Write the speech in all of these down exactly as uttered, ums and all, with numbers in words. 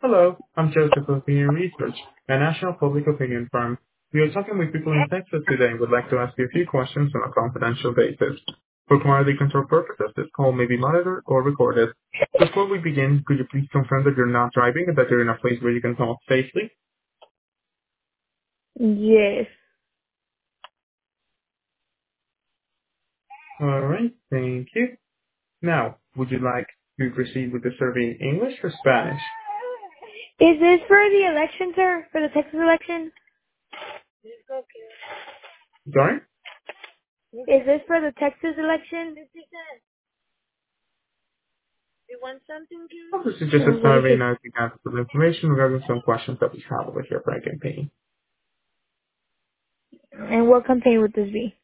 Hello, I'm Joseph of Opinion Research, a national public opinion firm. We are talking with people in Texas today and would like to ask you a few questions on a confidential basis. For quality control purposes, this call may be monitored or recorded. Before we begin, could you please confirm that you're not driving and that you're in a place where you can talk safely? Yes. Alright, thank you. Now, would you like to proceed with the survey in English or Spanish? Is this for the election, sir? For the Texas election? Sorry? Is this for the Texas election? Oh, this is just Or a what is survey it? now to gather some information regarding some questions that we have with your campaign. And what campaign would this be?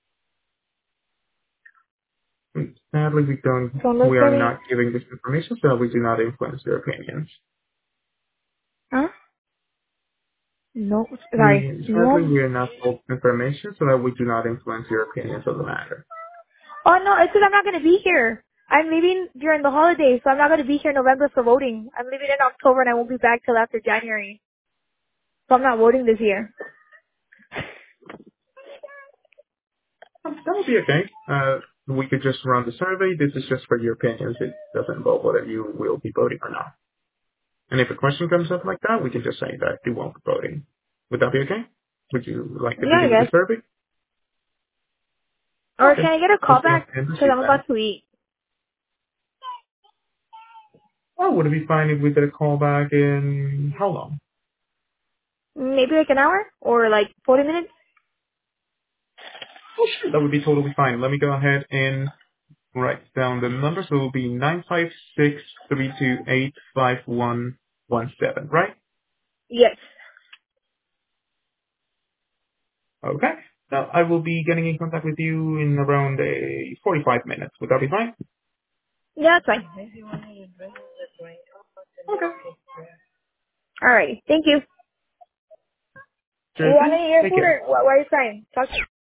Sadly, we don't, Son los we are survey? not giving this information, so we do not influence your opinions. Huh? No, sorry. We, sadly, No. we are not told information, so that we do not influence your opinions on the matter. Oh no, it's because I'm not going to be here. I'm leaving during the holidays, so I'm not going to be here in November for voting. I'm leaving in October and I won't be back till after January. So I'm not voting this year. Um, That would be okay. Uh, we could just run the survey. This is just for your opinions. It doesn't involve whether you will be voting or not. And if a question comes up like that, we can just say that you won't be voting. Would that be okay? Would you like to Yeah, I begin with the guess. survey? Or can Okay. I get a call Let's go ahead back? and Because proceed I'm then. about to eat. Well, would it be fine if we did a call back in how long? Maybe like an hour? Or like forty minutes? Oh, sure. That would be totally fine. Let me go ahead and write down the number. So it will be nine five six three two eight five one one seven, right? Yes. Okay. Now I will be getting in contact with you in around a forty-five minutes. Would that be fine? Yeah, that's fine. Okay. Alrighty. Thank you. You Sure want thing. any of your Take food care. or wh- why are you crying? Talk to